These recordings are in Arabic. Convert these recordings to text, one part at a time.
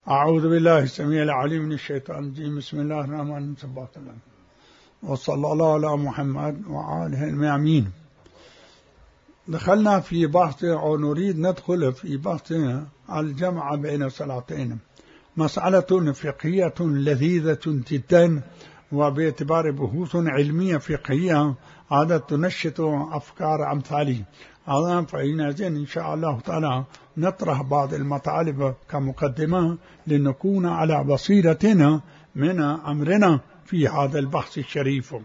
أعوذ بالله السميع العليم من الشيطان الرجيم. بسم الله الرحمن الرحيم، وصلى الله على محمد وآله الميامين. دخلنا في بحث أو نريد ندخل في بحث الجمع بين الصلاتين، مسألة فقهية لذيذة جدا، وباعتبار بحوث علمية فقهية هذا تنشط أفكار أمثالي هذا، فإنذ إن شاء الله تعالى نطرح بعض المطالب كمقدمة لنكون على بصيرتنا من أمرنا في هذا البحث الشريف.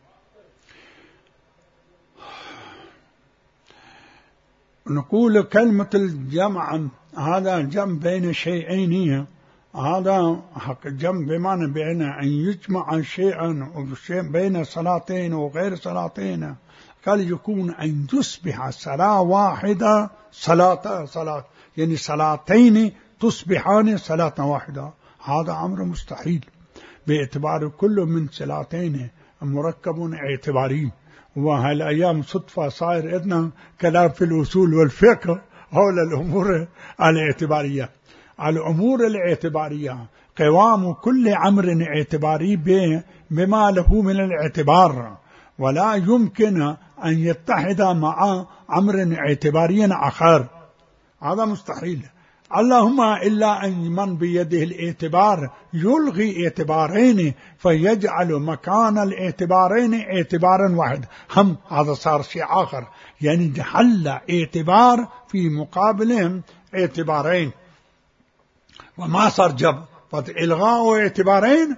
نقول كلمة الجمع هذا الجمع بين شيئين، هذا حق الجمع بمعنى بين أن يجمع شيئا بين صلاتين وغير صلاتين، قال يكون أن تصبح صلاة واحدة صلاة يعني صلاتين تصبحان صلاة واحدة، هذا أمر مستحيل باعتبار كل من صلاتين مركب اعتباري. وهالأيام صدفة صاير إذن كلام في الأصول والفقه حول الأمور الاعتبارية. الأمور الاعتبارية قوام كل أمر اعتباري بما له من الاعتبار، ولا يمكن أن يتحد مع أمر اعتباري آخر، هذا مستحيل. اللهم إلا أن من بيده الاعتبار يلغي اعتبارين فيجعل مكان الاعتبارين اعتبارا واحد، هم هذا صار شيء آخر، يعني حل اعتبار في مقابلهم اعتبارين، وما صار جمع، فإلغاء اعتبارين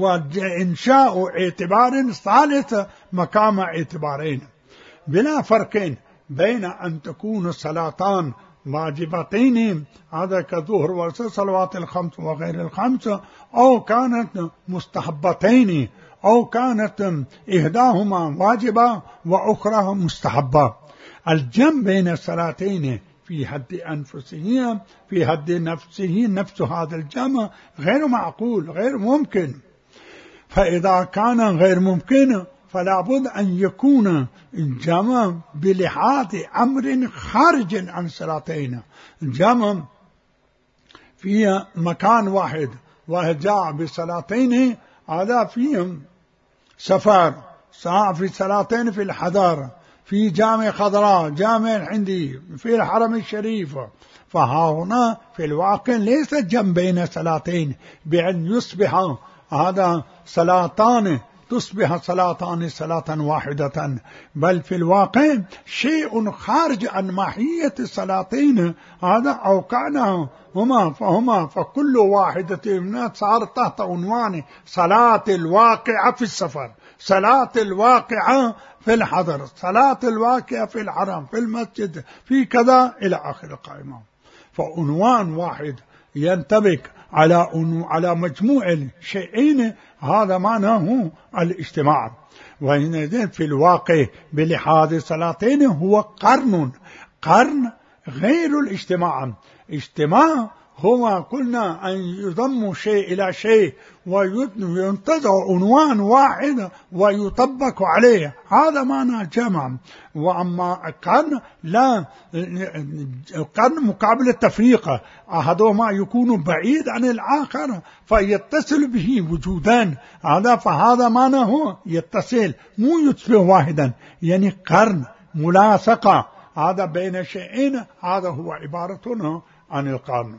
وإنشاء اعتبار ثالث مقام اعتبارين، بلا فرق بين أن تكون الصلاتان واجبتين، هذا كظهر والصلوات الخمس وغير الخمس، أو كانت مستحبتين، أو كانت إحداهما واجبة وأخرى مستحبة. الجمع بين الصلاتين في حد أنفسه، في حد نفسه، نفس هذا الجمع غير معقول، غير ممكن. فإذا كان غير ممكن فلا بد أن يكون الجمع بلحاظ أمر خارج عن صلاتين، الجمع في مكان واحد وجاء بصلاتين، هذا فيهم سفر، في صلاتين في الحضر، في جامع خضراء، جامع عندي في الحرم الشريف، فهنا في الواقع ليس جمع بين صلاتين بأن يصبح هذا صلاتان تصبح صلاتان صلاة واحدة، بل في الواقع شيء خارج عن ماهية الصلاتين، هذا أوقعنا هما فكل واحدة منها صار تحت عنوان صلاة الواقعة في السفر، صلاة الواقعة في الحضر، صلاة الواقعة في الحرم، في المسجد، في كذا إلى آخر القائمة، فعنوان واحد ينطبق على مجموع الشيئين، هذا معناه الاجتماع. وإن في الواقع بلحاظ صلاتين هو قرن غير الاجتماع. اجتماع هو قلنا أن يضم شيء إلى شيء وينتزع عنوان واحد ويطبق عليه، هذا معنى الجمع. وأما قرن لا، قرن مقابل التفريق، أحدهما يكون بعيد عن الآخر فيتصل به وجودان، هذا فهذا معناه يتصل مو يتبع واحدا، يعني قرن ملاصقة هذا بين شيئين، هذا هو عبارتنا عن القرن.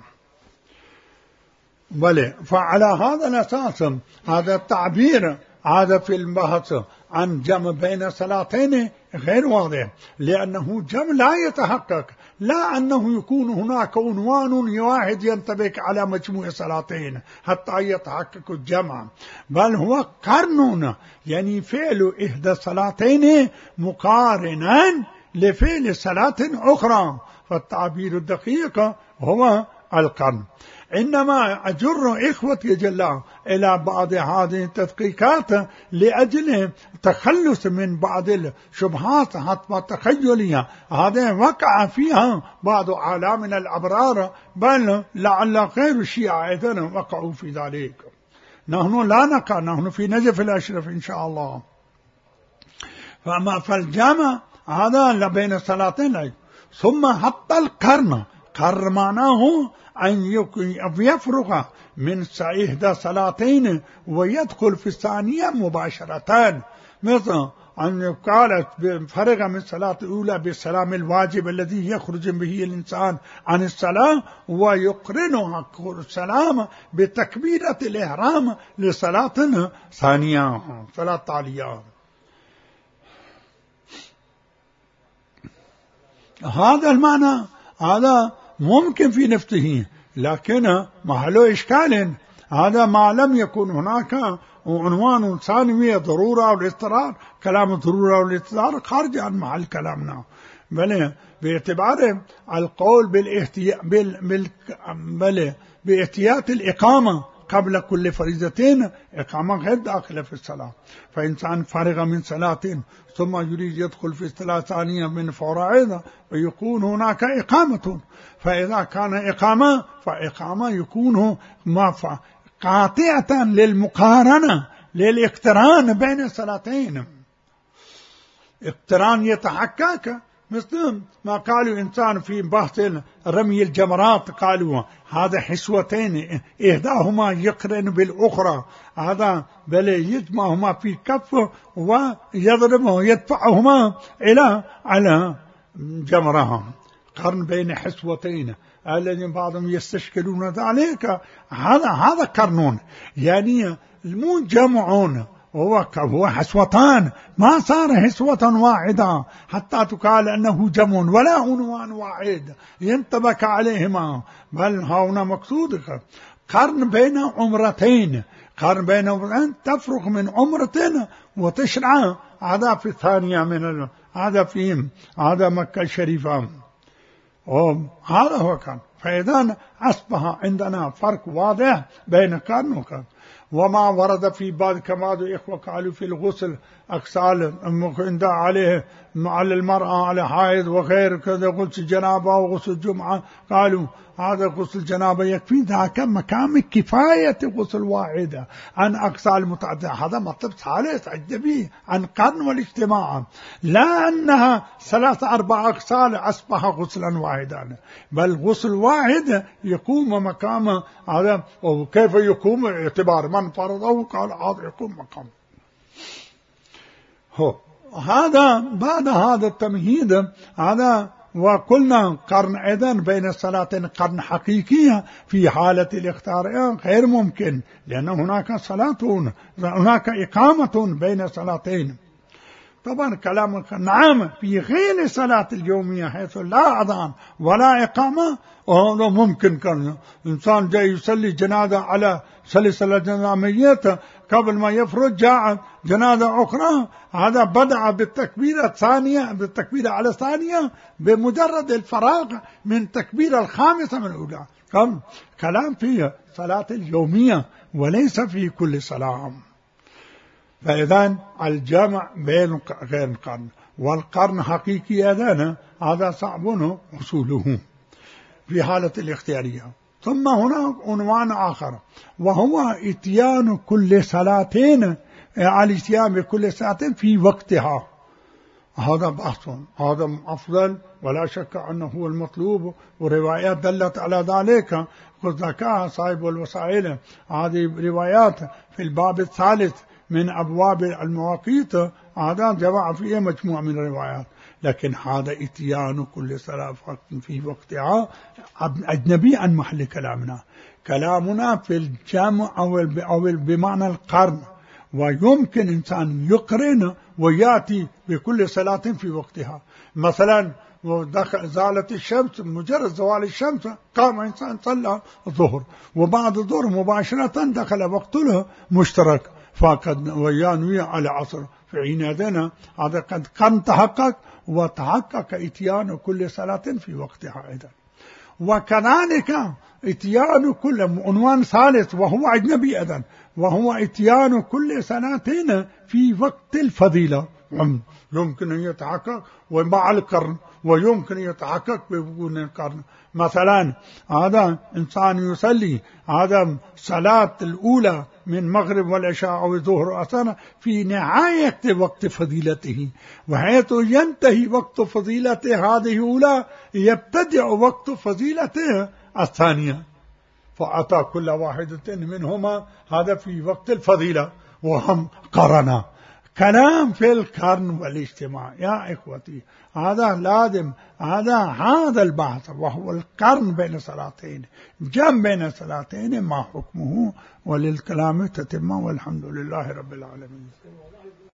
بلى، فعلى هذا الأساس هذا التعبير هذا في البحث عن جمع بين صلاتين غير واضح، لأنه جمع لا يتحقق، لا أنه يكون هناك عنوان واحد ينطبق على مجموع صلاتين حتى يتحقق الجمع، بل هو قرن، يعني فعل إحدى الصلاتين مقارنا لفعل صلاة أخرى، فالتعبير الدقيق هو القرن. إنما أجر إخوتي جل إلى بعض هذه التدقيقات لأجل تخلص من بعض الشبهات حتى التخيلية هذا وقع فيها بعض أعلامنا الأبرار، بل لعل غير الشيعة أيضا وقعوا في ذلك. نحن لا نقع، نحن في نجف الأشرف إن شاء الله. فالجامع هذا بين الصلاتين، ثم حتى القرن قرن معناه أن يفرغ من إحدى صلاتين ويدخل في الثانية مباشرة، مثل أن قالت فرغ من الصلاة الأولى بالسلام الواجب الذي يخرج به الإنسان عن الصلاة، ويقرنها السلام بتكبيرة الإحرام لصلاة ثانية، صلاة تالية. هذا المعنى هذا ممكن في نفسه، لكن محله إشكال. هذا ما لم يكن هناك عنوان ثانوي ضرورة أو الاضطرار. كلام الضرورة والاضطرار خارج عن محل كلامنا، بل باعتبار القول باحتياط الإقامة قبل كل فريضتين، إقامة غير داخلة في الصلاة. فإنسان فرغ من صلاة ثم يريد يدخل في صلاة ثانية من فورائض ويكون هناك إقامة، فإذا كان إقامة فإقامة يكون قاطعة للمقارنة للاقتران بين الصلاتين. اقتران يتحقق مثل ما قالوا إنسان في بحث رمي الجمرات، قالوا هذا حسوتين إحداهما يقرن بالأخرى، هذا بل يجمعهما في كف ويضربه ويدفعهما على جمرهم، قرن بين حسوتين الذين بعضهم يستشكلون ذلك. هذا قرنون، يعني مو جمعون، هو حسوتان، ما صار حسوة واحدة حتى تقال أنه جمع ولا عنوان واحد ينطبق عليهما، بل هنا مقصود قرن بين عمرتين. قرن بين عمرتين تفرق من عمرة وتشرع هذا في الثانية من هذا مكة الشريفة، هذا هو كان. فإذا أصبح عندنا فرق واضح بين قرن وقرن. وما ورد في بعض كما الإخوة قالوا في الغسل أغسال عليه على المرأة على حائض وغير كذا، غسل جنابة وغسل جمعة، قالوا هذا غسل جنابة يكفي، ذاك مكان كفاية غسل واحدة عن أغسال متعددة. هذا مطلب ثالث أجنبي عن قرن والاجتماع، لا أنها 3-4 أغسال أصبح غسلا واحدا، بل غسل واحد يقوم مقام هذا. وكيف يقوم؟ اعتبار من فرضه قال هذا يقوم مقام. هذا بعد هذا التمهيد هذا. وقلنا قرن أيضا بين الصلاتين قرن حقيقية في حالة الاختيار غير ممكن، لأن هناك صلاة هناك إقامة بين الصلاتين. طبعا كلام نعم في غير صلاة اليومية حيث لا أذان ولا إقامة، وهذا ممكن. كان إنسان جاي يصلي جنازة على صلاة جنازة ميت، قبل ما يفرج جاء جنازة أخرى، هذا بدأ بالتكبيرة الثانية، بالتكبيرة على الثانية بمجرد الفراغ من تكبيرة الخامسة من الأولى. كلام في صلاة اليومية وليس في كل صلاة. فإذا الجمع بين غير القرن والقرن حقيقي هذا صعب حصوله في حالة الاختيارية. ثم هناك عنوان آخر وهو اتيان كل صلاتين، الاتيان بكل صلاة في وقتها. هذا بحث، هذا أفضل ولا شك أنه هو المطلوب، وروايات دلت على ذلك قد ذكرها صاحب الوسائل. هذه روايات في الباب الثالث من أبواب المواقيت، هذا جمع فيه مجموعة من الروايات. لكن هذا اتيان كل صلاة في وقتها أجنبي عن محل كلامنا. كلامنا في الجمع أو بمعنى القرن، ويمكن إنسان يقرن ويأتي بكل صلاة في وقتها. مثلا زالت الشمس، مجرد زوال الشمس قام إنسان صلى الظهر، وبعد الظهر مباشرة دخل وقت له مشترك فقد وينوي على عصر، في حينئذ هذا قد قرن تحقق، وتحقق اتيان كل صلاة في وقتها أيضا. وكذلك اتيان كل عنوان ثالث وهو أجنبي أيضا، وهو اتيان كل صلاة في وقت الفضيلة. يمكن أن يتحقق ومع القرن، ويمكن أن يتحقق بدون القرن. مثلا هذا إنسان يصلي هذا صلاة الأولى من مغرب والعشاء أو الظهر أصلا في نهاية وقت فضيلته، وحيث ينتهي وقت فضيلته هذه الأولى يبتدئ وقت فضيلته الثانية، فأتى كل واحدة منهما هذا في وقت الفضيلة وهم قرنا. كلام في القرن والاجتماع يا إخوتي، هذا لازم هذا البحث، وهو القرن بين صلاتين، جمع بين صلاتين ما حكمه، وللكلام تتمة، والحمد لله رب العالمين.